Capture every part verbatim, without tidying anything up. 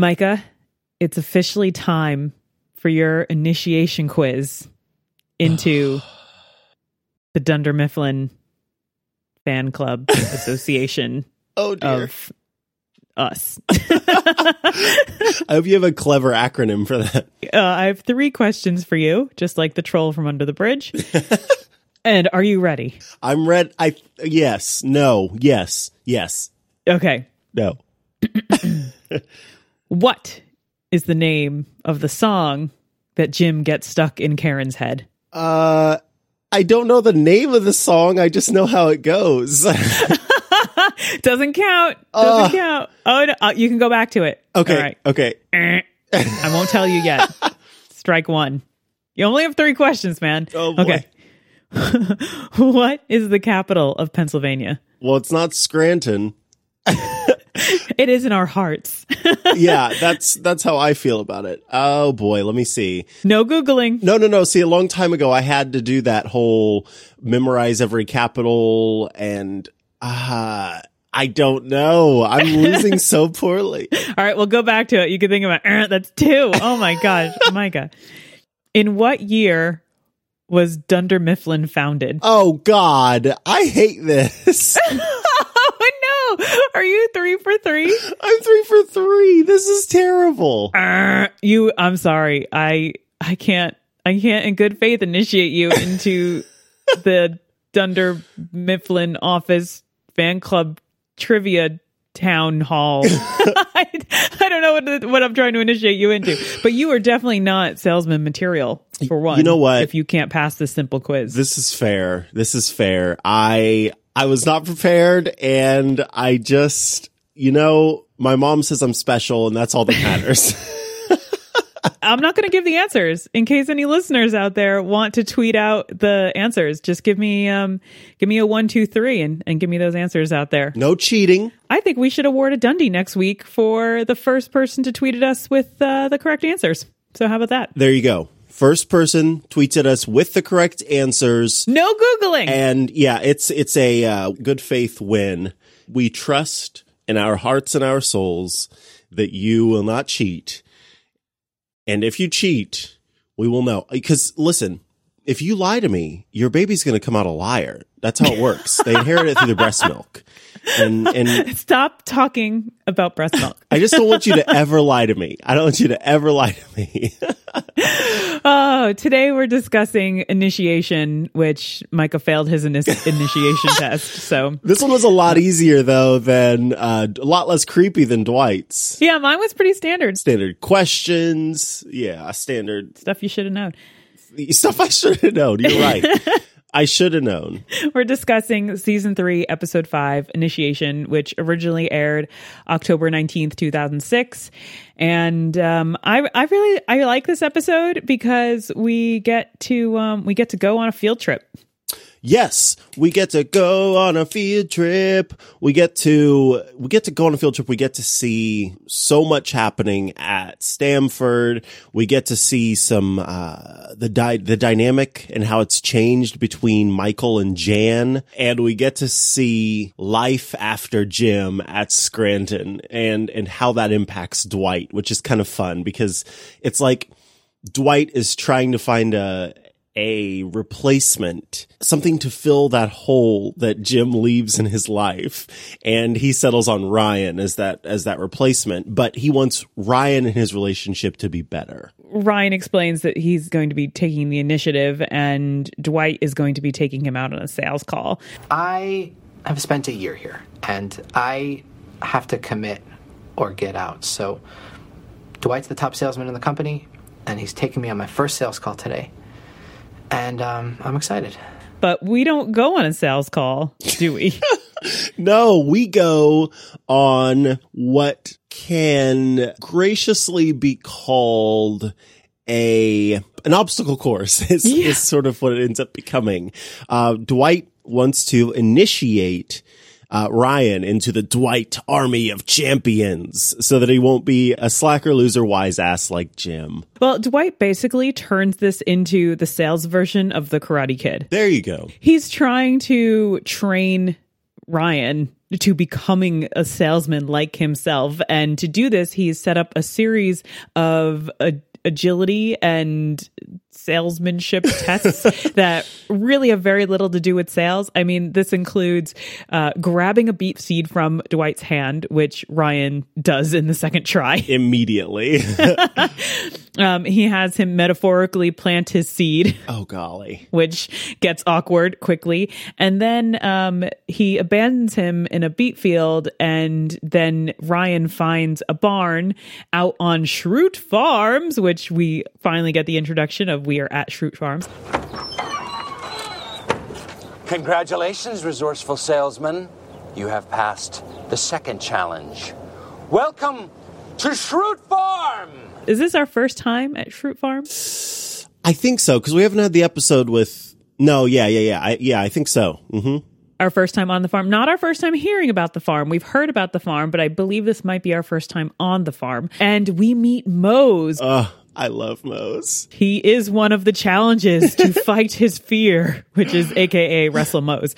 Micah, it's officially time for your initiation quiz into the Dunder Mifflin Fan Club Association oh dear. of us. I hope you have a clever acronym for that. Uh, I have three questions for you, just like the troll from Under the Bridge. And are you ready? I'm ready. I yes, no, yes, yes, Okay. no. What is the name of the song that Jim gets stuck in Karen's head? Uh, I don't know the name of the song. I just know how it goes. Doesn't count. Doesn't Uh, count. Oh, no. Uh, you can go back to it. Okay. All right. Okay. I won't tell you yet. Strike one. You only have three questions, man. Oh, boy. Okay. What is the capital of Pennsylvania? Well, it's not Scranton. It is in our hearts. Yeah, that's that's how I feel about it. Oh boy, let me see. No Googling. No, no, no. See, a long time ago, I had to do that whole memorize every capital, and uh, I don't know. I'm losing so poorly. All right, we'll go back to it. You can think about uh, that's two. Oh my gosh, Micah. In what year was Dunder Mifflin founded? Oh God, I hate this. Oh no! Are you three for three? I'm three for three. This is terrible. Uh, you. I'm sorry. I. I can't. I can't, in good faith, initiate you into the Dunder Mifflin office fan club trivia town hall. I, I don't know what what I'm trying to initiate you into, but you are definitely not salesman material for one. You know what? If you can't pass this simple quiz, This is fair. This is fair. I I was not prepared, and I just, you know, my mom says I'm special, and that's all that matters. I'm not going to give the answers in case any listeners out there want to tweet out the answers. Just give me um give me a one, two, three, and and give me those answers out there. No cheating. I think we should award a Dundee next week for the first person to tweet at us with uh, the correct answers. So how about that? There you go. First person tweets at us with the correct answers. No Googling. And yeah, it's it's a uh, good faith win. We trust in our hearts and our souls that you will not cheat. And if you cheat, we will know. Because listen, if you lie to me, your baby's going to come out a liar. That's how it works. They inherit it through the breast milk. And and Stop talking about breast milk. I just don't want you to ever lie to me. I don't want you to ever lie to me. Oh, today we're discussing initiation, which Micah failed his ini- initiation test. So This one was a lot easier, though, than uh, a lot less creepy than Dwight's. yeah, mine was pretty standard. Standard questions. Yeah, standard Stuff you should have known. stuff I should have known. You're right. I should have known. We're discussing season three, episode five, Initiation, which originally aired October nineteenth, two thousand six. And um, I, I really, I like this episode because we get to, um, we get to go on a field trip. Yes, we get to go on a field trip. We get to we get to go on a field trip. We get to see so much happening at Stamford. We get to see some uh the di- the dynamic and how it's changed between Michael and Jan, and we get to see life after Jim at Scranton and and how that impacts Dwight, which is kind of fun because it's like Dwight is trying to find a a replacement, something to fill that hole that Jim leaves in his life. And he settles on Ryan as that, as that replacement, but he wants Ryan and his relationship to be better. Ryan explains that he's going to be taking the initiative and Dwight is going to be taking him out on a sales call. I have spent a year here and I have to commit or get out. So Dwight's the top salesman in the company and he's taking me on my first sales call today. And um, I'm excited. But we don't go on a sales call, do we? No, we go on what can graciously be called a an obstacle course is, Yeah. is sort of what it ends up becoming. Uh, Dwight wants to initiate Uh, Ryan into the Dwight Army of Champions so that he won't be a slacker, loser, wise ass like Jim. Well, Dwight basically turns this into the sales version of the Karate Kid. There you go. He's trying to train Ryan, to becoming a salesman like himself. And to do this, he's set up a series of uh, agility and salesmanship tests that really have very little to do with sales. I mean, this includes uh, grabbing a beet seed from Dwight's hand, which Ryan does in the second try. Immediately. um, he has him metaphorically plant his seed. Oh, golly. Which gets awkward quickly. And then um, he abandons him in a beet field, and then Ryan finds a barn out on Schrute Farms, which we finally get the introduction of. We are at Schrute Farms. Congratulations, resourceful salesman. You have passed the second challenge. Welcome to Schrute Farm! Is this our first time at Schrute Farm? I think so, because we haven't had the episode with... No, yeah, yeah, yeah. I, yeah, I think so. Mm-hmm. Our first time on the farm. Not our first time hearing about the farm. We've heard about the farm, but I believe this might be our first time on the farm. And we meet Mose. Uh, I love Mose. He is one of the challenges to fight his fear, which is A K A Wrestle Mose.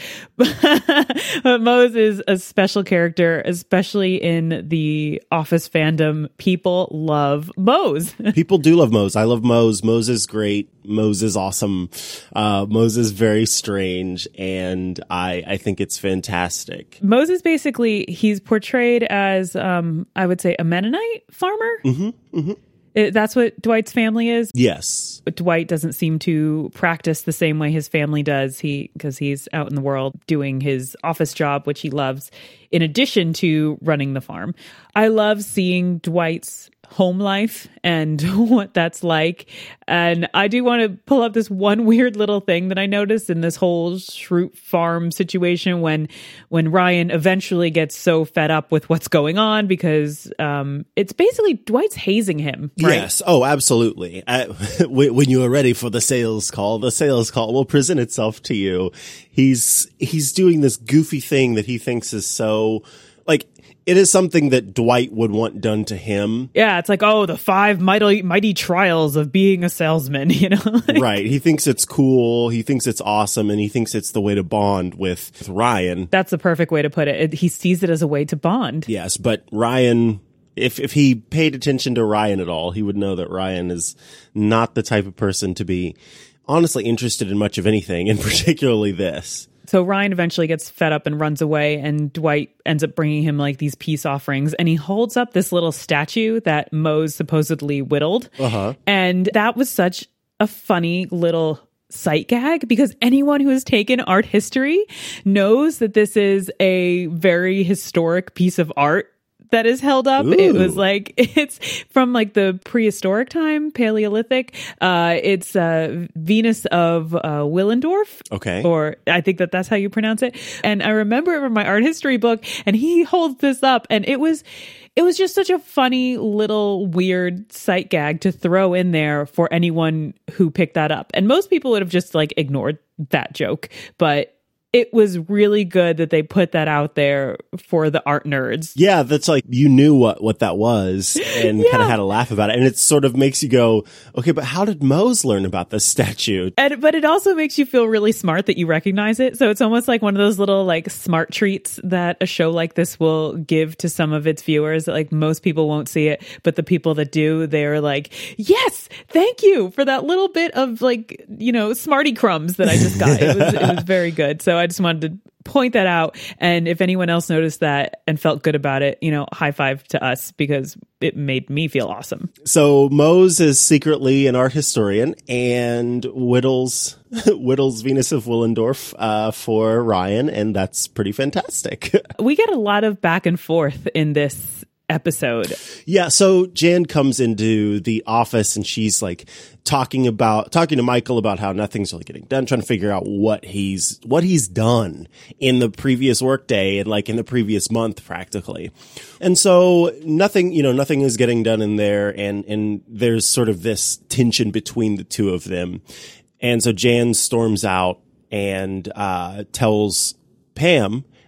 But Mose is a special character, especially in the Office fandom. People love Mose. People do love Mose. I love Mose. Mose is great. Mose is awesome. Uh, Mose is very strange, and I, I think it's fantastic. Mose is basically, he's portrayed as, um, I would say, a Mennonite farmer. Mm-hmm, mm-hmm. It, that's what Dwight's family is. Yes. But Dwight doesn't seem to practice the same way his family does. He, because he's out in the world doing his office job, which he loves, in addition to running the farm. I love seeing Dwight's home life and what that's like. And I do want to pull up this one weird little thing that I noticed in this whole Schrute Farm situation when when Ryan eventually gets so fed up with what's going on, because um, it's basically Dwight's hazing him. Right? Yes. Oh, absolutely. Uh, when you are ready for the sales call, the sales call will present itself to you. He's he's doing this goofy thing that he thinks is so, like, it is something that Dwight would want done to him. Yeah, it's like, oh, the five mighty mighty trials of being a salesman, you know? Like, right. He thinks it's cool. He thinks it's awesome. And he thinks it's the way to bond with, with Ryan. That's the perfect way to put it. it. He sees it as a way to bond. Yes, but Ryan, if if he paid attention to Ryan at all, he would know that Ryan is not the type of person to be honestly interested in much of anything, and particularly this. So Ryan eventually gets fed up and runs away, and Dwight ends up bringing him like these peace offerings, and he holds up this little statue that Mose supposedly whittled. Uh-huh. And that was such a funny little sight gag, because anyone who has taken art history knows that this is a very historic piece of art that is held up. Ooh. It was like, it's from like the prehistoric time, Paleolithic. Uh, it's uh, Venus of uh, Willendorf. Okay. Or I think that that's how you pronounce it. And I remember it from my art history book, and he holds this up, and it was, it was just such a funny little weird sight gag to throw in there for anyone who picked that up. And most people would have just like ignored that joke, but it was really good that they put that out there for the art nerds. Yeah, that's like, you knew what, what that was and yeah. kind of had a laugh about it. And it sort of makes you go, okay, but how did Mose learn about this statue? And, but it also makes you feel really smart that you recognize it. So it's almost like one of those little like smart treats that a show like this will give to some of its viewers. Like, most people won't see it, but the people that do, they're like, yes, thank you for that little bit of like, you know, smarty crumbs that I just got. It was, it was very good. So I just wanted to point that out. And if anyone else noticed that and felt good about it, you know, high five to us, because it made me feel awesome. So Mose is secretly an art historian and whittles whittles Venus of Willendorf uh, for Ryan, and that's pretty fantastic. We get a lot of back and forth in this episode. Yeah, so Jan comes into the office and she's like talking about talking to Michael about how nothing's really getting done, trying to figure out what he's what he's done in the previous workday and like in the previous month practically. And so nothing, you know, nothing is getting done in there, and and there's sort of this tension between the two of them. And so Jan storms out and uh tells Pam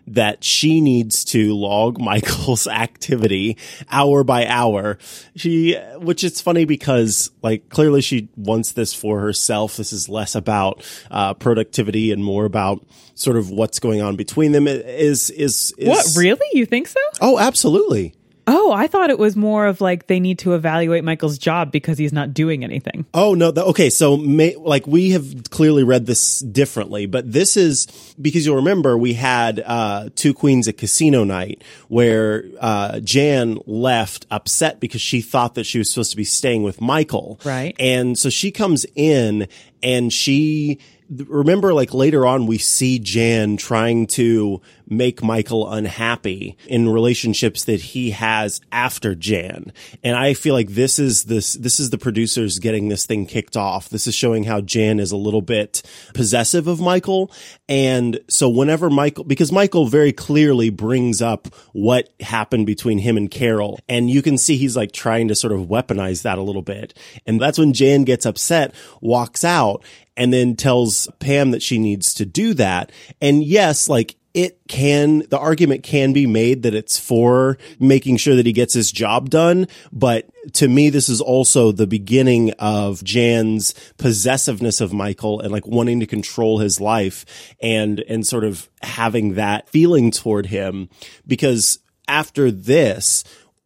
that she needs to log Michael's activity hour by hour. She, which is funny because like clearly she wants this for herself. This is less about uh, productivity and more about sort of what's going on between them. Is is, is What, really? You think so? Oh, absolutely. Oh, I thought it was more of like they need to evaluate Michael's job because he's not doing anything. Oh, no. The, okay. So may, like we have clearly read this differently, but this is because you'll remember we had uh Two Queens at Casino Night where uh Jan left upset because she thought that she was supposed to be staying with Michael. Right. And so she comes in and she remember like later on we see Jan trying to make Michael unhappy in relationships that he has after Jan. And I feel like this is this, this is the producers getting this thing kicked off. This is showing how Jan is a little bit possessive of Michael. And so whenever Michael, because Michael very clearly brings up what happened between him and Carol, and you can see he's like trying to sort of weaponize that a little bit. And that's when Jan gets upset, walks out, and then tells Pam that she needs to do that. And yes, like it can, the argument can be made that it's for making sure that he gets his job done. But to me, this is also the beginning of Jan's possessiveness of Michael and like wanting to control his life and, and sort of having that feeling toward him. Because after this,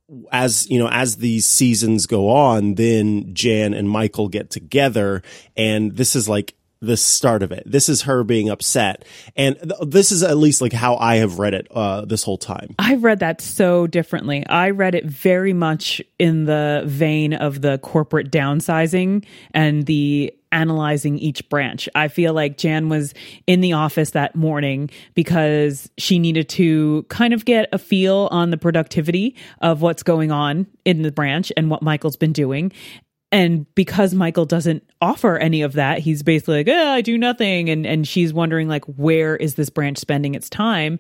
as you know, as these seasons go on, then Jan and Michael get together, and this is like the start of it. This is her being upset, and th- this is at least like how I have read it uh, this whole time. I've read that so differently. I read it very much in the vein of the corporate downsizing and the analyzing each branch. I feel like Jan was in the office that morning because she needed to kind of get a feel on the productivity of what's going on in the branch and what Michael's been doing. And because Michael doesn't offer any of that, he's basically like, oh, I do nothing. And, and she's wondering like, where is this branch spending its time?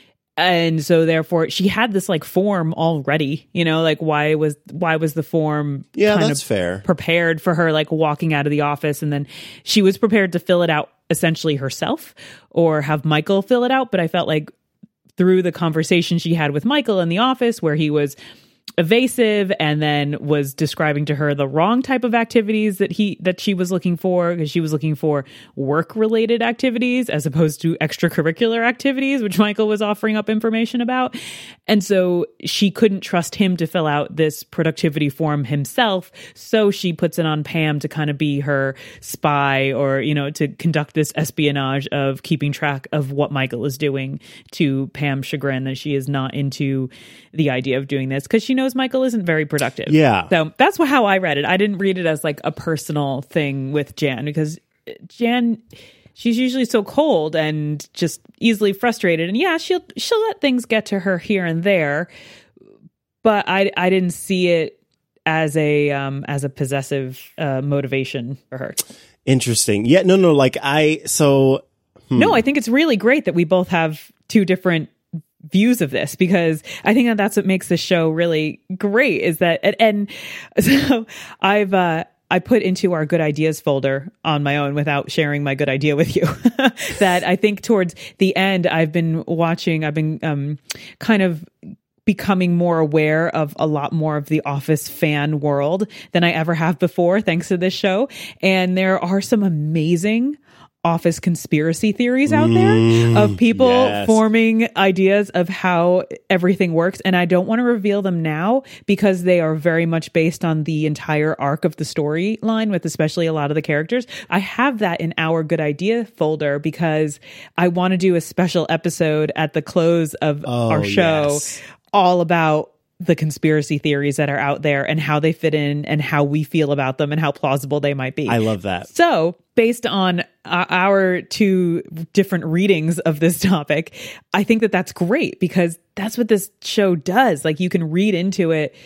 And so therefore she had this like form already, you know, like why was, why was the form yeah, kind that's of fair. prepared for her, like walking out of the office, and then she was prepared to fill it out essentially herself or have Michael fill it out. But I felt like through the conversation she had with Michael in the office where he was evasive and then was describing to her the wrong type of activities that he that she was looking for, because she was looking for work related activities as opposed to extracurricular activities, which Michael was offering up information about. And so she couldn't trust him to fill out this productivity form himself, so she puts it on Pam to kind of be her spy, or you know, to conduct this espionage of keeping track of what Michael is doing, to Pam's chagrin that she is not into the idea of doing this because she knows Michael isn't very productive. Yeah. So that's how I read it. I didn't read it as like a personal thing with Jan, because Jan, she's usually so cold and just easily frustrated. And yeah, she'll she'll let things get to her here and there, but I I didn't see it as a um as a possessive uh, motivation for her. Interesting. Yeah. No. No. Like I. So. Hmm. No, I think it's really great that we both have two different views of this, because I think that that's what makes the show really great, is that, and, and so I've, uh, I put into our good ideas folder on my own without sharing my good idea with you that I think towards the end, I've been watching, I've been, um, kind of becoming more aware of a lot more of the Office fan world than I ever have before, thanks to this show. And there are some amazing Office conspiracy theories out there Mm, of people yes. forming ideas of how everything works. And I don't want to reveal them now because they are very much based on the entire arc of the storyline, with especially a lot of the characters. I have that in our good idea folder because I want to do a special episode at the close of Oh, our show yes. all about the conspiracy theories that are out there and how they fit in and how we feel about them and how plausible they might be. I love that. So based on uh, our two different readings of this topic, I think that that's great because that's what this show does. Like, you can read into it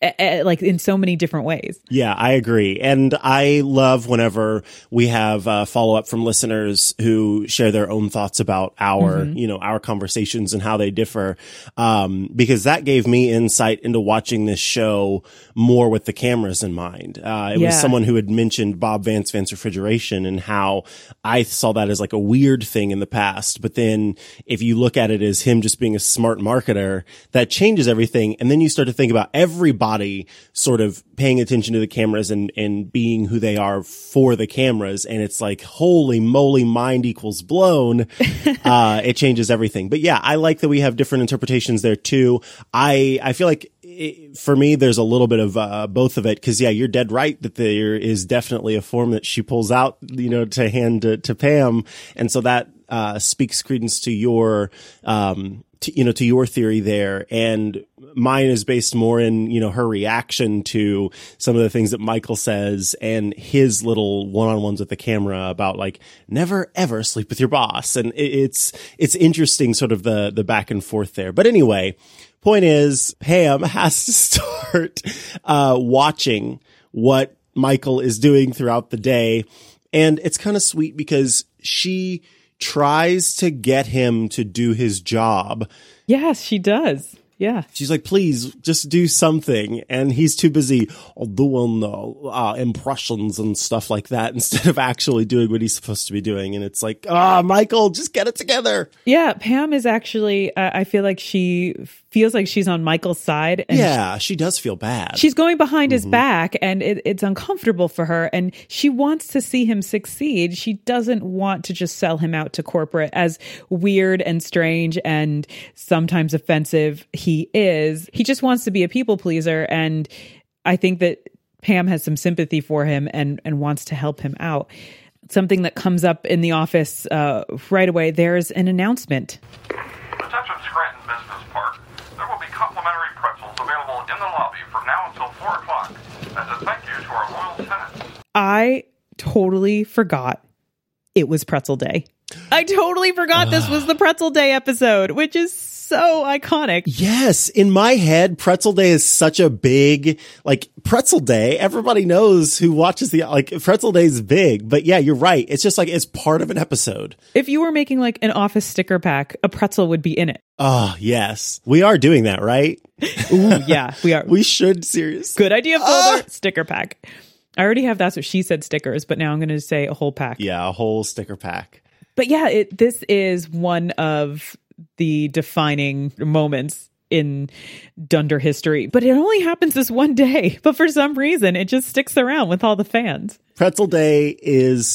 uh, like in so many different ways. Yeah, I agree. And I love whenever we have uh, follow up from listeners who share their own thoughts about our, mm-hmm. you know, our conversations and how they differ. Um, because that gave me insight into watching this show more with the cameras in mind. Uh, it yeah. was someone who had mentioned Bob Vance Vance Refrigeration and how I saw that as like a weird thing in the past. But then if you look at it as him just being a smart marketer, that changes everything. And then you start to think about everybody sort of paying attention to the cameras and, and being who they are for the cameras. And it's like, holy moly, mind equals blown. uh, it changes everything. But yeah, I like that we have different interpretations there too. I, I feel like it, for me, there's a little bit of uh, both of it. Cause yeah, you're dead right that there is definitely a form that she pulls out, you know, to hand to, to Pam. And so that uh, speaks credence to your, um, To, you know, to your theory there. And mine is based more in, you know, her reaction to some of the things that Michael says and his little one-on-ones with the camera about like, never ever sleep with your boss. And it, it's, it's interesting sort of the, the back and forth there. But anyway, point is Pam has to start, uh, watching what Michael is doing throughout the day. And it's kind of sweet because she tries to get him to do his job. Yes, she does. Yeah. She's like, please just do something. And he's too busy doing uh, uh, impressions and stuff like that instead of actually doing what he's supposed to be doing. And it's like, ah, oh, Michael, just get it together. Yeah. Pam is actually, uh, I feel like she feels like she's on Michael's side. And yeah, she, she does feel bad. She's going behind mm-hmm. his back and it, it's uncomfortable for her. And she wants to see him succeed. She doesn't want to just sell him out to corporate, as weird and strange and sometimes offensive he He is. He just wants to be a people pleaser. And I think that Pam has some sympathy for him and, and wants to help him out. Something that comes up in the office uh, right away, there's an announcement. Attention Scranton Business Park. There will be complimentary pretzels available in the lobby from now until four o'clock as a thank you to our loyal tenants. I totally forgot it was Pretzel Day. I totally forgot this was the Pretzel Day episode, which is so iconic. Yes. In my head, Pretzel Day is such a big, like Pretzel Day. Everybody knows who watches the, like Pretzel Day is big, but yeah, you're right. It's just like, it's part of an episode. If you were making like an office sticker pack, a pretzel would be in it. Oh, yes. We are doing that, right? Ooh, yeah, we are. We should seriously. Good idea, folder. Ah! Sticker pack. I already have That's What She Said stickers, but now I'm going to say a whole pack. Yeah, a whole sticker pack. But yeah, it, this is one of the defining moments in Dunder history. But it only happens this one day. But for some reason, it just sticks around with all the fans. Pretzel Day is,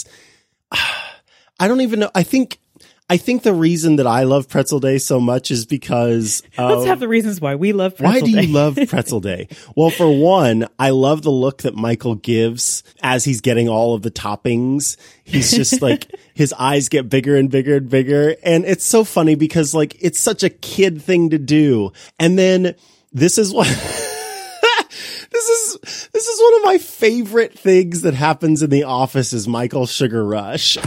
I don't even know. I think, I think the reason that I love Pretzel Day so much is because of, let's have the reasons why we love Pretzel Day. Why do you love Pretzel Day? Well, for one, I love the look that Michael gives as he's getting all of the toppings. He's just like, his eyes get bigger and bigger and bigger. And it's so funny because like, it's such a kid thing to do. And then this is what, this is, this is one of my favorite things that happens in The Office is Michael's Sugar Rush.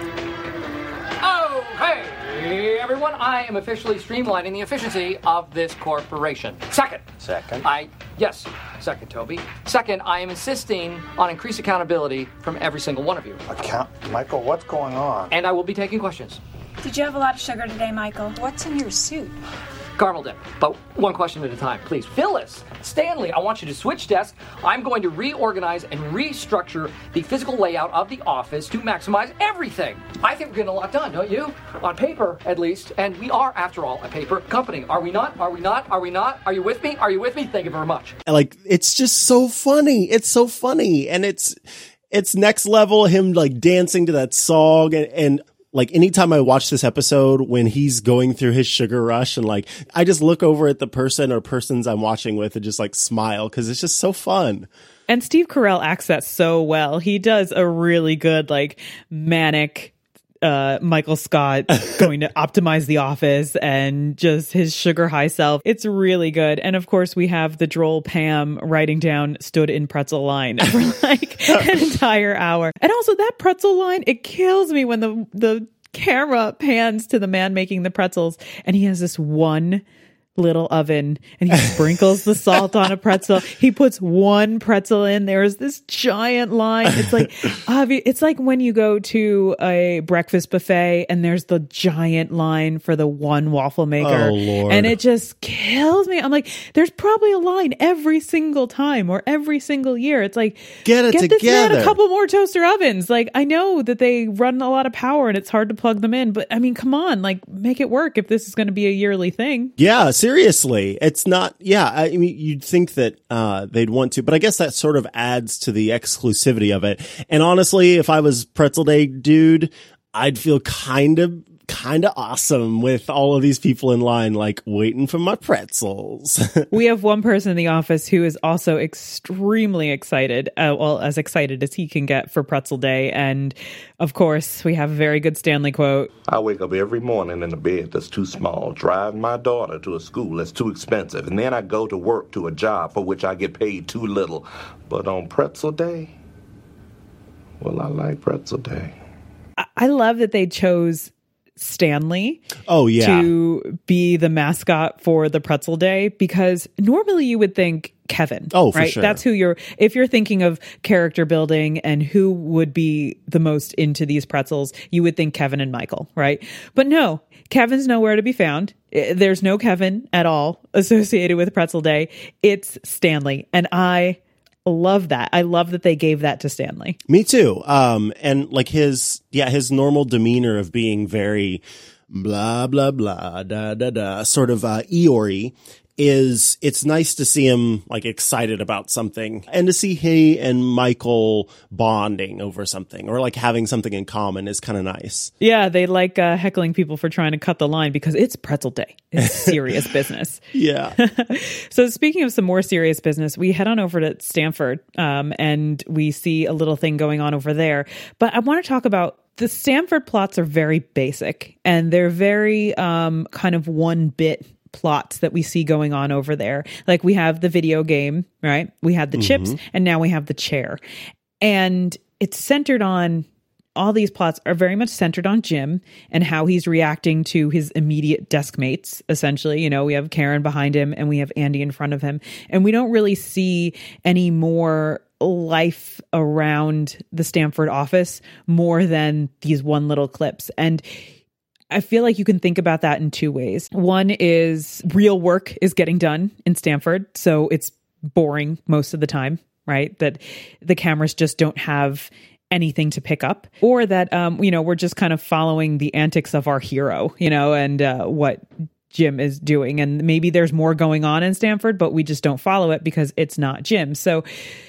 I am officially streamlining the efficiency of this corporation. Second. Second. I, yes, second, Toby. Second, I am insisting on increased accountability from every single one of you. Account, Michael, what's going on? And I will be taking questions. Did you have a lot of sugar today, Michael? What's in your suit? Caramel dip, but one question at a time, please. Phyllis, Stanley, I want you to switch desks. I'm going to reorganize and restructure the physical layout of the office to maximize everything. I think we're getting a lot done, don't you? On paper, at least. And we are, after all, a paper company. Are we not? Are we not? Are we not? Are you with me? Are you with me? Thank you very much. Like, it's just so funny. It's so funny. And it's, it's next level, him like dancing to that song and, and like anytime I watch this episode when he's going through his sugar rush and like, I just look over at the person or persons I'm watching with and just like smile because it's just so fun. And Steve Carell acts that so well. He does a really good, like manic, uh, Michael Scott going to optimize the office and just his sugar high self. It's really good. And of course we have the droll Pam writing down stood in pretzel line for like an entire hour. And also that pretzel line, it kills me when the, the camera pans to the man making the pretzels and he has this one little oven and he sprinkles the salt on a pretzel. He puts one pretzel in. There's this giant line. It's like, obvi- it's like when you go to a breakfast buffet and there's the giant line for the one waffle maker. Oh, Lord. And it just kills me. I'm like, there's probably a line every single time or every single year. It's like, get it get together. This man a couple more toaster ovens. Like, I know that they run a lot of power and it's hard to plug them in, but I mean, come on, like, make it work if this is going to be a yearly thing. Yeah, seriously. It's not, yeah, I mean, you'd think that uh, they'd want to, but I guess that sort of adds to the exclusivity of it. And honestly, if I was Pretzel Day dude, I'd feel kind of, kind of awesome with all of these people in line, like waiting for my pretzels. We have one person in the office who is also extremely excited, uh, well, as excited as he can get for Pretzel Day. And of course, we have a very good Stanley quote. I wake up every morning in a bed that's too small, drive my daughter to a school that's too expensive, and then I go to work to a job for which I get paid too little. But on Pretzel Day, well, I like Pretzel Day. I, I love that they chose Stanley oh yeah to be the mascot for the Pretzel Day, because normally you would think Kevin. Oh, for right? sure. That's who you're, if you're thinking of character building and who would be the most into these pretzels, you would think Kevin and Michael, right? But no, Kevin's nowhere to be found. There's no Kevin at all associated with Pretzel Day. It's Stanley. And I love that. I love that they gave that to Stanley. Me too. Um, and like his, yeah, his normal demeanor of being very blah, blah, blah, da, da, da, sort of, uh, Eeyore is, it's nice to see him like excited about something and to see he and Michael bonding over something or like having something in common is kind of nice. Yeah. They like, uh, heckling people for trying to cut the line because it's Pretzel Day. It's serious business. Yeah. So speaking of some more serious business, we head on over to Stanford, um, and we see a little thing going on over there. But I want to talk about the Stanford plots are very basic and they're very, um, kind of one bit plots that we see going on over there. Like we have the video game, right? We had the Mm-hmm. chips and now we have the chair. And it's centered on, all these plots are very much centered on Jim and how he's reacting to his immediate desk mates, essentially. You know, we have Karen behind him and we have Andy in front of him. And we don't really see any more life around the Stanford office more than these one little clips. And I feel like you can think about that in two ways. One is real work is getting done in Stanford, so it's boring most of the time, right? That the cameras just don't have anything to pick up, or that, um, you know, we're just kind of following the antics of our hero, you know, and uh, what Jim is doing. And maybe there's more going on in Stanford, but we just don't follow it because it's not Jim. So,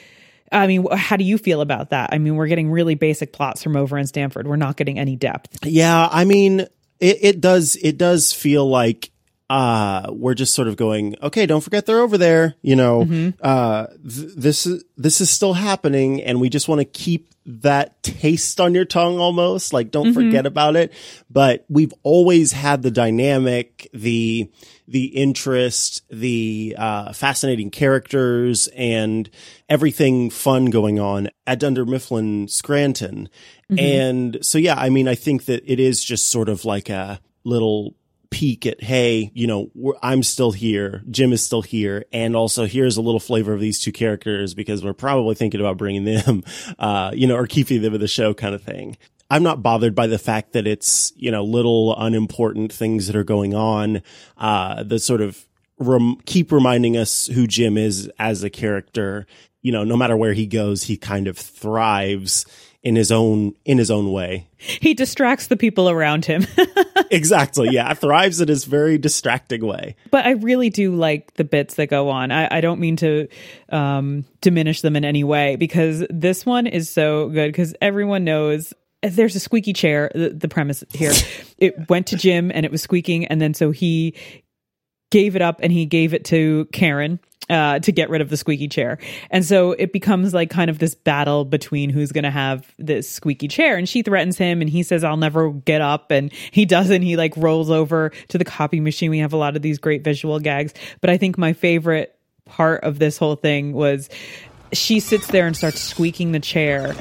I mean, how do you feel about that? I mean, we're getting really basic plots from over in Stanford. We're not getting any depth. Yeah. I mean, It, it does, it does feel like, uh, we're just sort of going, okay, don't forget they're over there. You know, mm-hmm. uh, th- this is, this is still happening and we just want to keep that taste on your tongue almost, like don't mm-hmm. forget about it. But we've always had the dynamic, the, the interest, the, uh, fascinating characters and everything fun going on at Dunder Mifflin Scranton. Mm-hmm. And so, yeah, I mean, I think that it is just sort of like a little peek at, hey, you know, we're, I'm still here. Jim is still here. And also here's a little flavor of these two characters because we're probably thinking about bringing them, uh, you know, or keeping them in the show kind of thing. I'm not bothered by the fact that it's, you know, little unimportant things that are going on, uh, that sort of rem- keep reminding us who Jim is as a character. You know, no matter where he goes, he kind of thrives in his own, in his own way. He distracts the people around him. Exactly. Yeah. Thrives in his very distracting way. But I really do like the bits that go on. I, I don't mean to um, diminish them in any way because this one is so good because everyone knows there's a squeaky chair. The, the premise here, it went to Jim and it was squeaking. And then so he gave it up and he gave it to Karen uh, to get rid of the squeaky chair. And so it becomes like kind of this battle between who's going to have this squeaky chair. And she threatens him and he says, I'll never get up. And he doesn't. He like rolls over to the copy machine. We have a lot of these great visual gags. But I think my favorite part of this whole thing was she sits there and starts squeaking the chair.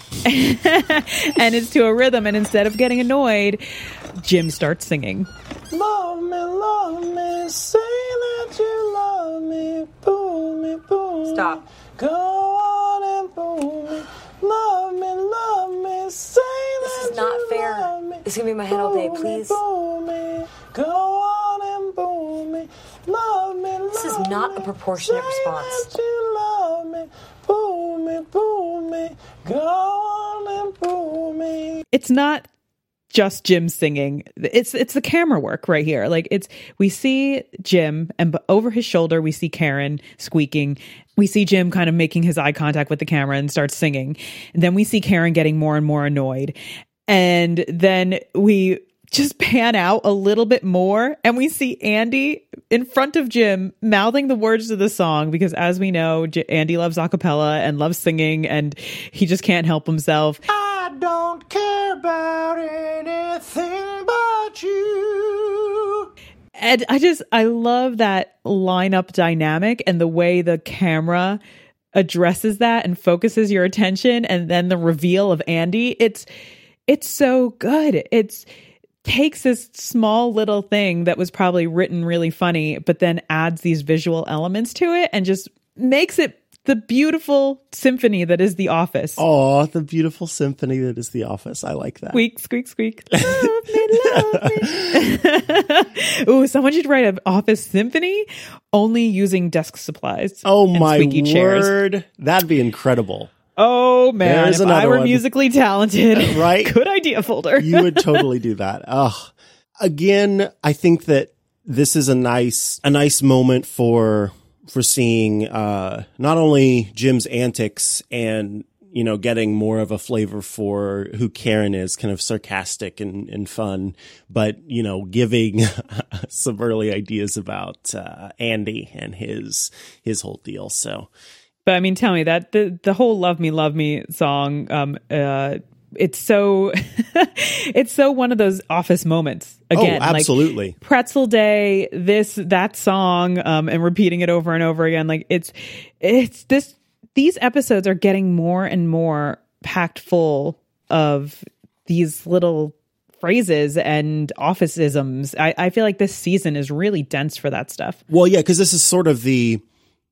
And it's to a rhythm. And instead of getting annoyed, Jim starts singing. Love me, love me, say me, boo me, boo me. Stop. Go on and boo me. Love me, love me. Say This that is not you fair. love me. This is gonna be my head all day, Boo me, please. boo me. Go on and boo me. Love me, love me. This is not a proportionate Say response. that you love me. Boo me, boo me. Go on and boo me. It's not just Jim singing. It's it's the camera work right here. Like it's we see Jim, and b- over his shoulder we see Karen squeaking. We see Jim kind of making his eye contact with the camera and starts singing. And then we see Karen getting more and more annoyed. And then we just pan out a little bit more and we see Andy in front of Jim mouthing the words to the song, because as we know, J- Andy loves a cappella and loves singing, and he just can't help himself. I don't care about anything but you. And I just, I love that lineup dynamic and the way the camera addresses that and focuses your attention. And then the reveal of Andy, it's, it's so good. It's takes this small little thing that was probably written really funny, but then adds these visual elements to it and just makes it the beautiful symphony that is The Office. Oh, the beautiful symphony that is The Office. I like that. Squeak, squeak, squeak. Love me, love me. Ooh, someone should write an Office symphony only using desk supplies. Oh and my squeaky chairs. word. That'd be incredible. Oh man, There's if I another were one. musically talented, Right? Good idea folder. You would totally do that. Ugh. Again, I think that this is a nice, a nice moment for, for seeing, uh, not only Jim's antics and, you know, getting more of a flavor for who Karen is, kind of sarcastic and, and fun, but, you know, giving some early ideas about, uh, Andy and his, his whole deal. So. But I mean, tell me that the the whole "Love Me, Love Me" song, um, uh, it's so it's so one of those Office moments. Again, oh, absolutely. Like Pretzel Day, this that song, um, and repeating it over and over again. Like it's it's this. These episodes are getting more and more packed full of these little phrases and Office-isms. I, I feel like this season is really dense for that stuff. Well, yeah, because this is sort of the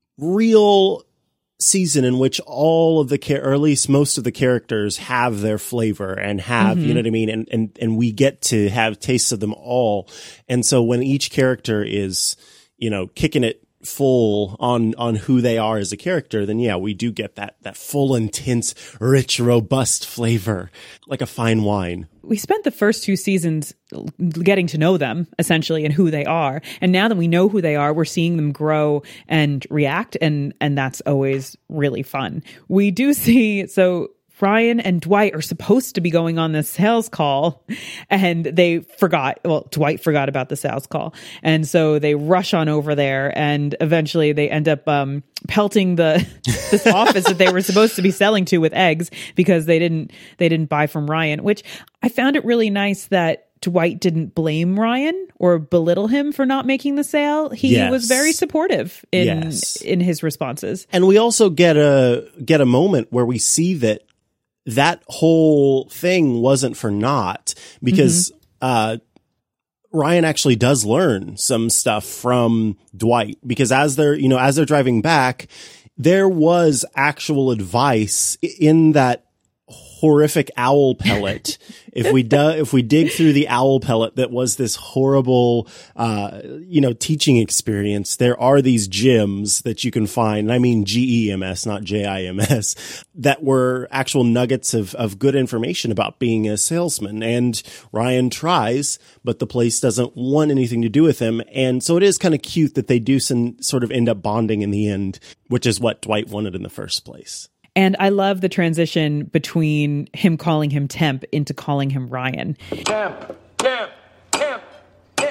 real season in which all of the char- or at least most of the characters have their flavor and have, Mm-hmm. you know what I mean? And, and, and we get to have tastes of them all. And so when each character is, you know, kicking it full on, on who they are as a character, then yeah, we do get that, that full, intense, rich, robust flavor, like a fine wine. We spent the first two seasons getting to know them essentially and who they are. And now that we know who they are, we're seeing them grow and react. And, and that's always really fun. We do see, so Ryan and Dwight are supposed to be going on this sales call and they forgot. Well, Dwight forgot about the sales call. And so they rush on over there and eventually they end up um, pelting the this office that they were supposed to be selling to with eggs because they didn't they didn't buy from Ryan, which I found it really nice that Dwight didn't blame Ryan or belittle him for not making the sale. He Yes. was very supportive in Yes. in his responses. And we also get a, get a moment where we see that that whole thing wasn't for naught because, mm-hmm. uh, Ryan actually does learn some stuff from Dwight because as they're, you know, as they're driving back, there was actual advice in that horrific owl pellet. if we do, if we dig through the owl pellet that was this horrible, uh, you know, teaching experience, there are these gems that you can find. And I mean G E M S, not J I M S, that were actual nuggets of, of good information about being a salesman. And Ryan tries, but the place doesn't want anything to do with him. And so it is kind of cute that they do some sort of end up bonding in the end, which is what Dwight wanted in the first place. And I love the transition between him calling him Temp into calling him Ryan. Temp, temp, temp, temp.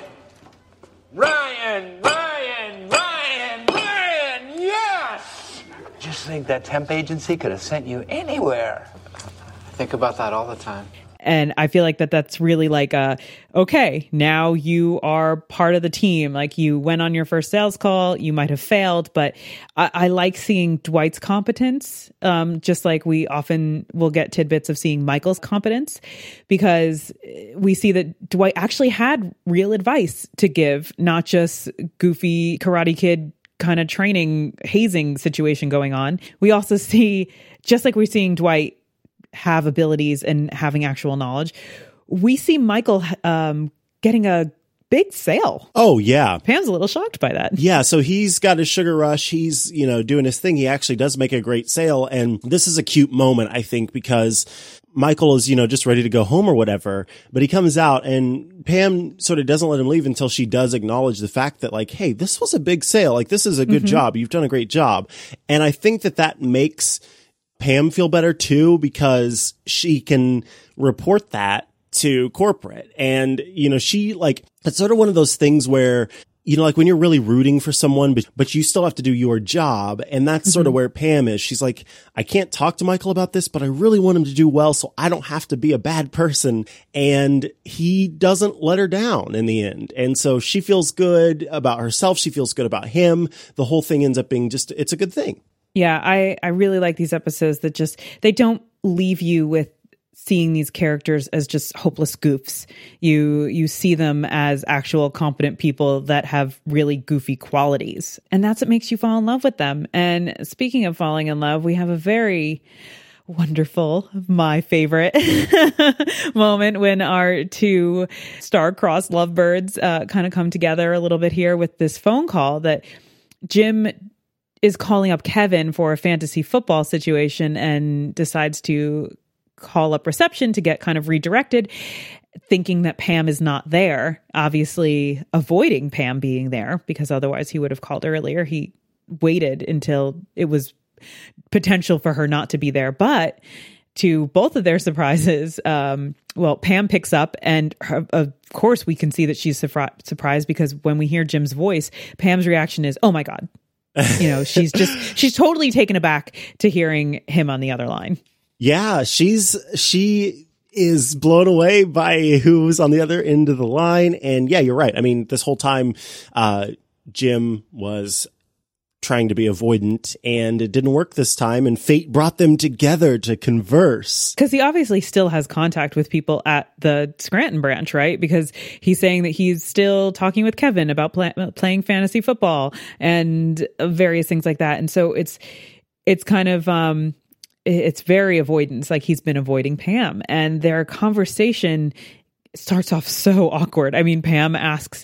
Ryan, Ryan, Ryan, Ryan, yes! Just think that temp agency could have sent you anywhere. I think about that all the time. And I feel like that that's really like a, okay, now you are part of the team. Like you went on your first sales call, you might have failed, but I, I like seeing Dwight's competence. Um, just like we often will get tidbits of seeing Michael's competence, because we see that Dwight actually had real advice to give, not just goofy Karate Kid kind of training hazing situation going on. We also see, just like we're seeing Dwight have abilities and having actual knowledge, we see Michael um, getting a big sale. Oh, yeah. Pam's a little shocked by that. Yeah, so he's got his sugar rush. He's, you know, doing his thing. He actually does make a great sale. And this is a cute moment, I think, because Michael is, you know, just ready to go home or whatever. But he comes out and Pam sort of doesn't let him leave until she does acknowledge the fact that, like, hey, this was a big sale. Like, this is a good mm-hmm. job. You've done a great job. And I think that that makes Pam feel better, too, because she can report that to corporate. And, you know, she like, it's sort of one of those things where, you know, like when you're really rooting for someone, but, but you still have to do your job. And that's mm-hmm. sort of where Pam is. She's like, I can't talk to Michael about this, but I really want him to do well, so I don't have to be a bad person. And he doesn't let her down in the end. And so she feels good about herself. She feels good about him. The whole thing ends up being just, it's a good thing. Yeah, I, I really like these episodes that just, they don't leave you with seeing these characters as just hopeless goofs. You you see them as actual competent people that have really goofy qualities. And that's what makes you fall in love with them. And speaking of falling in love, we have a very wonderful, my favorite moment when our two star-crossed lovebirds uh, kind of come together a little bit here with this phone call that Jim is calling up Kevin for a fantasy football situation and decides to call up reception to get kind of redirected, thinking that Pam is not there, obviously avoiding Pam being there because otherwise he would have called earlier. He waited until it was potential for her not to be there. But to both of their surprises, um, well, Pam picks up and her, of course we can see that she's surpri- surprised because when we hear Jim's voice, Pam's reaction is, oh my God. You know, she's just, she's totally taken aback to hearing him on the other line. Yeah, she's, she is blown away by who's on the other end of the line. And yeah, you're right. I mean, this whole time, uh, Jim was trying to be avoidant and it didn't work this time. And fate brought them together to converse. Because he obviously still has contact with people at the Scranton branch, right? Because he's saying that he's still talking with Kevin about play, playing fantasy football and various things like that. And so it's, it's kind of, um, it's very avoidance, like he's been avoiding Pam. And their conversation starts off so awkward. I mean, Pam asks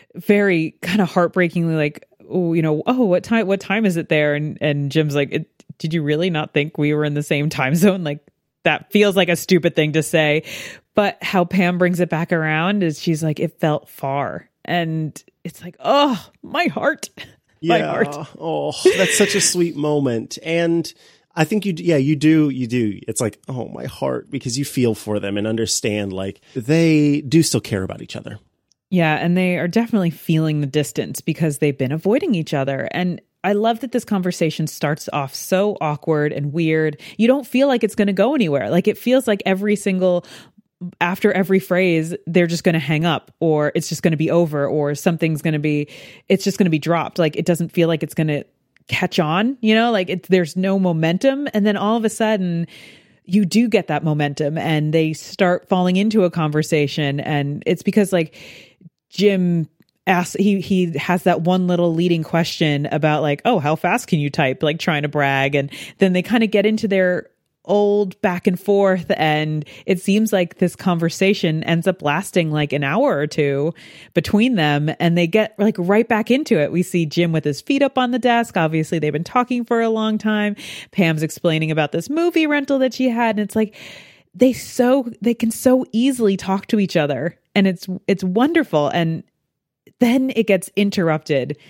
very kind of heartbreakingly, like, oh, you know, oh, what time, what time is it there? And, and Jim's like, did you really not think we were in the same time zone? Like, that feels like a stupid thing to say. But how Pam brings it back around is she's like, it felt far. And it's like, oh, my heart, yeah. my heart. Oh, that's such a sweet moment. And I think you, yeah, you do, you do. It's like, oh, my heart, because you feel for them and understand, like, they do still care about each other. Yeah, and they are definitely feeling the distance because they've been avoiding each other. And I love that this conversation starts off so awkward and weird. You don't feel like it's going to go anywhere. Like, it feels like every single, after every phrase, they're just going to hang up, or it's just going to be over, or something's going to be, it's just going to be dropped. Like, it doesn't feel like it's going to catch on, you know, like it's, there's no momentum. And then all of a sudden you do get that momentum and they start falling into a conversation. And it's because like Jim asks, he, he has that one little leading question about like, oh, how fast can you type? Like trying to brag. And then they kind of get into their old back and forth. And it seems like this conversation ends up lasting like an hour or two between them. And they get like right back into it. We see Jim with his feet up on the desk. Obviously, they've been talking for a long time. Pam's explaining about this movie rental that she had. And it's like, they so, they can so easily talk to each other. And it's, it's wonderful. And then it gets interrupted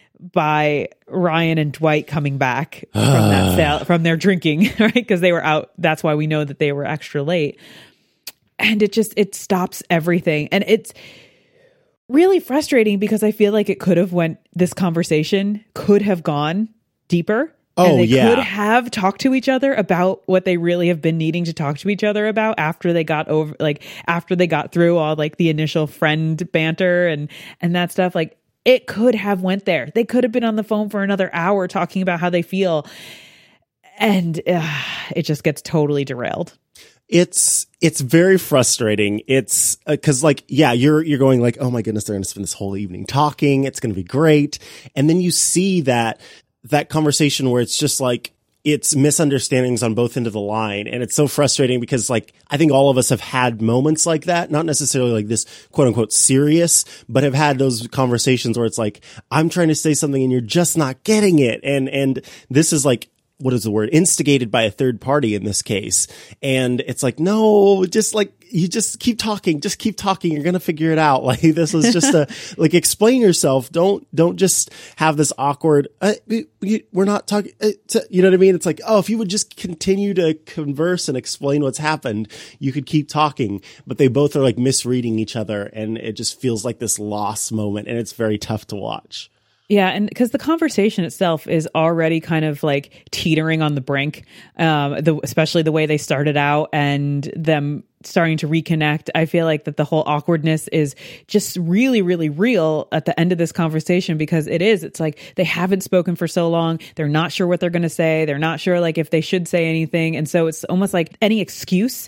by Ryan and Dwight coming back from that sale, from their drinking, right? Because they were out. That's why we know that they were extra late. And it just, it stops everything. And it's really frustrating because I feel like it could have went, this conversation could have gone deeper. Oh, and they yeah. could have talked to each other about what they really have been needing to talk to each other about after they got over, like after they got through all like the initial friend banter and, and that stuff. Like, it could have went there. They could have been on the phone for another hour talking about how they feel. And uh, it just gets totally derailed. It's, it's very frustrating. It's uh, cause like, yeah, you're, you're going like, oh my goodness, they're going to spend this whole evening talking. It's going to be great. And then you see that, that conversation where it's just like, it's misunderstandings on both ends of the line. And it's so frustrating because like, I think all of us have had moments like that, not necessarily like this quote unquote serious, but have had those conversations where it's like, I'm trying to say something and you're just not getting it. And, and this is like, what is the word? Instigated by a third party in this case. And it's like, no, just like, you just keep talking, just keep talking. You're going to figure it out. Like this was just a, like explain yourself. Don't, don't just have this awkward, uh, we, we, we're not talking, uh, to, you know what I mean? It's like, oh, if you would just continue to converse and explain what's happened, you could keep talking, but they both are like misreading each other. And it just feels like this lost moment and it's very tough to watch. Yeah, and because the conversation itself is already kind of like teetering on the brink, um, the, especially the way they started out and them starting to reconnect. I feel like that the whole awkwardness is just really, really real at the end of this conversation because it is. It's like they haven't spoken for so long. They're not sure what they're going to say. They're not sure like if they should say anything. And so it's almost like any excuse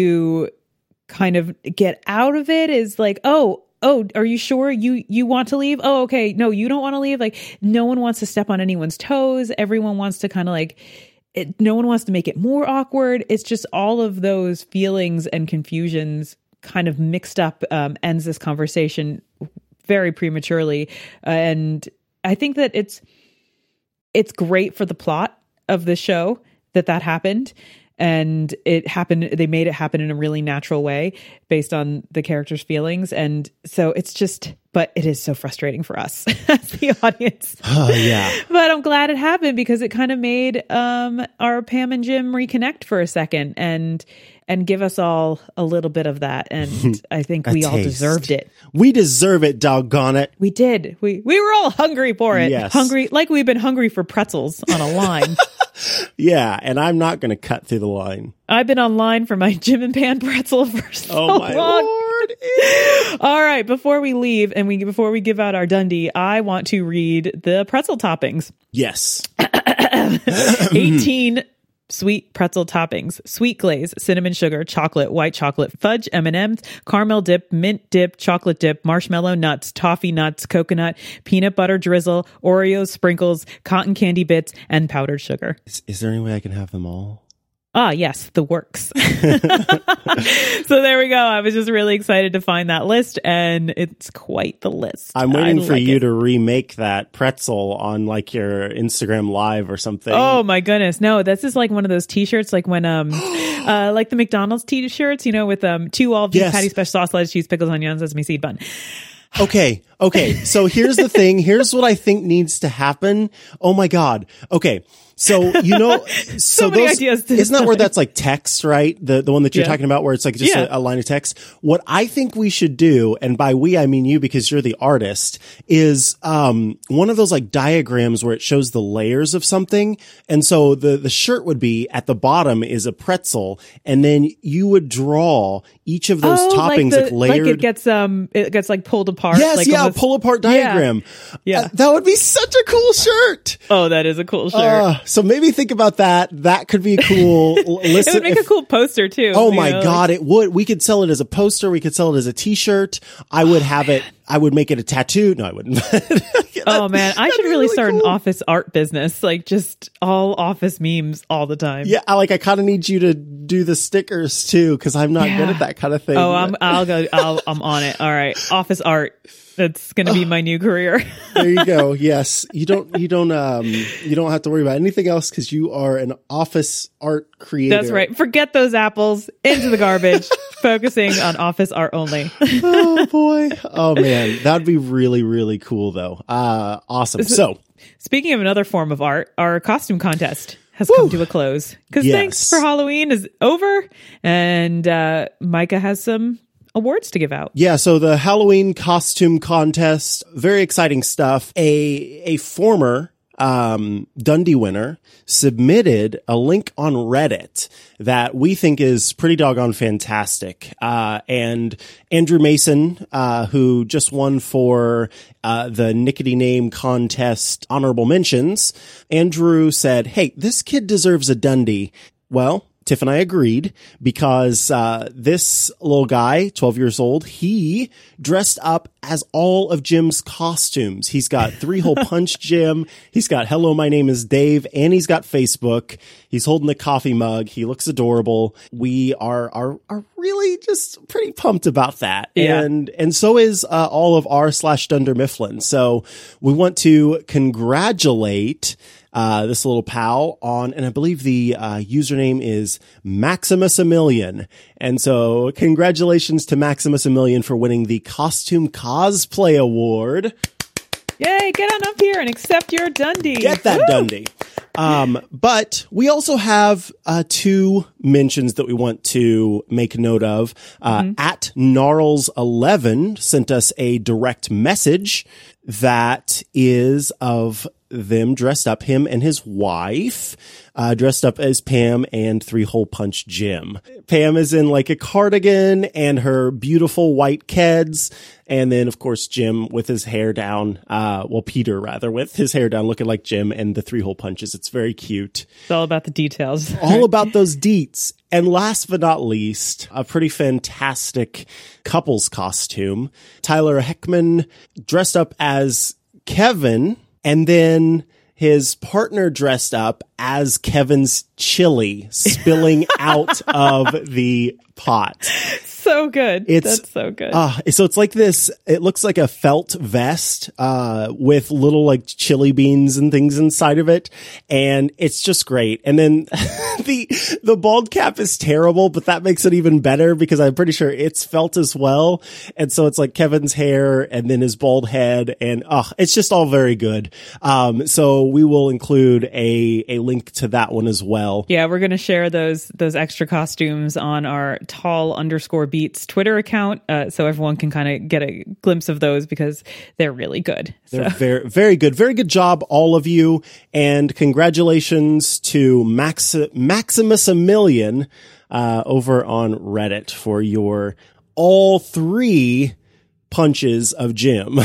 to kind of get out of it is like, oh, oh, are you sure you, you want to leave? Oh, okay. No, you don't want to leave. Like no one wants to step on anyone's toes. Everyone wants to kind of like, it, no one wants to make it more awkward. It's just all of those feelings and confusions kind of mixed up, um, ends this conversation very prematurely. Uh, and I think that it's, it's great for the plot of the show that that happened. And it happened, they made it happen in a really natural way based on the characters' feelings. And so it's just, but it is so frustrating for us as the audience. Oh, yeah. But I'm glad it happened because it kind of made um, our Pam and Jim reconnect for a second and and give us all a little bit of that. And I think we all deserved it. We deserve it, doggone it. We did. We, we were all hungry for it. Yes. Hungry, like we've been hungry for pretzels on a line. Yeah, and I'm not going to cut through the line. I've been online for my Jim and Pan pretzel for so oh my long. Lord. All right, before we leave and we before we give out our Dundee, I want to read the pretzel toppings. Yes. eighteen sweet pretzel toppings: sweet glaze, cinnamon sugar, chocolate, white chocolate, fudge M and M's, caramel dip, mint dip, chocolate dip, marshmallow nuts, toffee nuts, coconut, peanut butter drizzle, Oreos sprinkles, cotton candy bits, and powdered sugar. Is, is there any way I can have them all? Ah, yes, the works. So there we go. I was just really excited to find that list, and it's quite the list. I'm waiting I for like you it. to remake that pretzel on like your Instagram Live or something. Oh my goodness. No, this is like one of those t-shirts, like when, um, uh, like the McDonald's t-shirts, you know, with, um, two all beef Yes. patty, special sauce, lettuce, cheese, pickles, onions, sesame seed bun. Okay. Okay. So here's the thing. Here's what I think needs to happen. Oh my God. Okay. So, you know, so, So many those, ideas this isn't that where time. that's like text, right? The, the one that you're Yeah. talking about where it's like just Yeah. a, a line of text. What I think we should do, and by we, I mean you because you're the artist, is, um, one of those like diagrams where it shows the layers of something. And so the, the shirt would be at the bottom is a pretzel. And then you would draw each of those Oh, toppings like, like, the, layered. like it gets, um, it gets like pulled apart. Yes, like yeah, almost- a pull apart diagram. Yeah. Uh, that would be such a cool shirt. Oh, that is a cool shirt. Uh, so maybe think about that. That could be a cool l- it listen. would make if- a cool poster too. Oh you my know, God, like- it would. We could sell it as a poster. We could sell it as a t-shirt. I would have it. I would make it a tattoo. No, I wouldn't. Oh man, I that'd should be really, really start an cool. office art business, like just all office memes all the time. Yeah, I like. I kind of need you to do the stickers too, because I'm not Yeah. good at that kind of thing. Oh, I'm, I'll go. I'll, I'm on it. All right, office art. That's going to be my new career. There you go. Yes, you don't. You don't. Um. You don't have to worry about anything else because you are an office art creator. That's right. Forget those apples into the garbage. Focusing on office art only. Oh boy. Oh man, that'd be really really cool though. Uh, awesome. So. Speaking of another form of art, our costume contest has come to a close because Yes. thanks for Halloween is over, and uh, Micah has some awards to give out. Yeah, so the Halloween costume contest, very exciting stuff. A a former um Dundee winner submitted a link on Reddit that we think is pretty doggone fantastic. Uh and Andrew Mason, uh who just won for uh the Nickety Name contest honorable mentions, Andrew said, "Hey, this kid deserves a Dundee." Well, Tiff and I agreed because uh, this little guy, twelve years old, he dressed up as all of Jim's costumes. He's got Three Hole Punch Jim. He's got Hello, My Name is Dave. And he's got Facebook. He's holding a coffee mug. He looks adorable. We are are are really just pretty pumped about that. Yeah. And and so is uh, all of our slash Dunder Mifflin. So we want to congratulate Uh, this little pal on, and I believe the uh, username is Maximus Emilian. And so congratulations to Maximus Emilian for winning the Costume Cosplay Award. Yay, get on up here and accept your Dundee. Get that Woo! Dundee. Um, but we also have uh, two mentions that we want to make note of. Uh, Mm-hmm. At Gnarls eleven sent us a direct message that is of them dressed up, him and his wife, uh, dressed up as Pam and Three Hole Punch Jim. Pam is in like a cardigan and her beautiful white Keds. And then, of course, Jim with his hair down, uh, well, Peter rather, with his hair down looking like Jim and the Three Hole Punches. It's very cute. It's all about the details. All about those deets. And last but not least, a pretty fantastic couple's costume. Tyler Heckman dressed up as Kevin, and then his partner dressed up as Kevin's chili spilling out of the pot. So good. It's That's so good. Uh, so it's like this, it looks like a felt vest, uh, with little like chili beans and things inside of it. And it's just great. And then the, the bald cap is terrible, but that makes it even better because I'm pretty sure it's felt as well. And so it's like Kevin's hair and then his bald head and, uh, it's just all very good. Um, so we will include a, a link to that one as well. Yeah, we're going to share those those extra costumes on our tall underscore beats Twitter account, uh, so everyone can kind of get a glimpse of those because they're really good. They're So. very, very good. Very good job, all of you. And congratulations to Max, Maximus Emilian, uh, over on Reddit for your all three punches of Jim.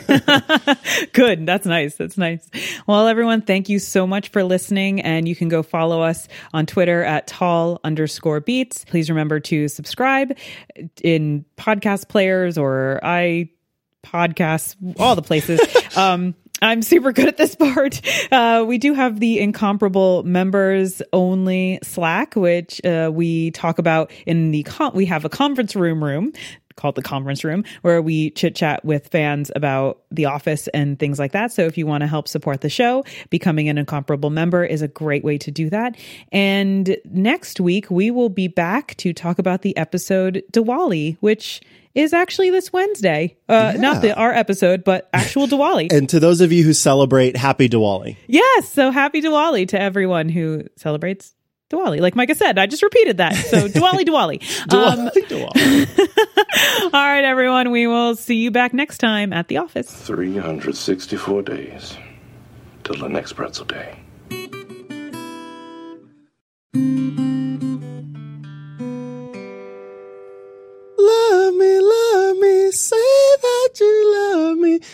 Good. That's nice. That's nice. Well, everyone, thank you so much for listening. And you can go follow us on Twitter at tall underscore beats. Please remember to subscribe in podcast players or i podcasts, all the places. um, I'm super good at this part. Uh, we do have the Incomparable members only Slack, which uh, we talk about in the con- we have a conference room room called the conference room where we chit chat with fans about The Office and things like that. So if you want to help support the show, becoming an Incomparable member is a great way to do that. And next week we will be back to talk about the episode Diwali, which is actually this Wednesday. Uh, Yeah. Not the our episode, but actual Diwali. And to those of you who celebrate, happy Diwali. Yes. So happy Diwali to everyone who celebrates Diwali. Like Micah said, I just repeated that. So Diwali, Diwali. Um, Diwali, Diwali. all right, everyone. We will see you back next time at the office. three hundred sixty-four days till the next pretzel day. Love me, love me, say that you love me.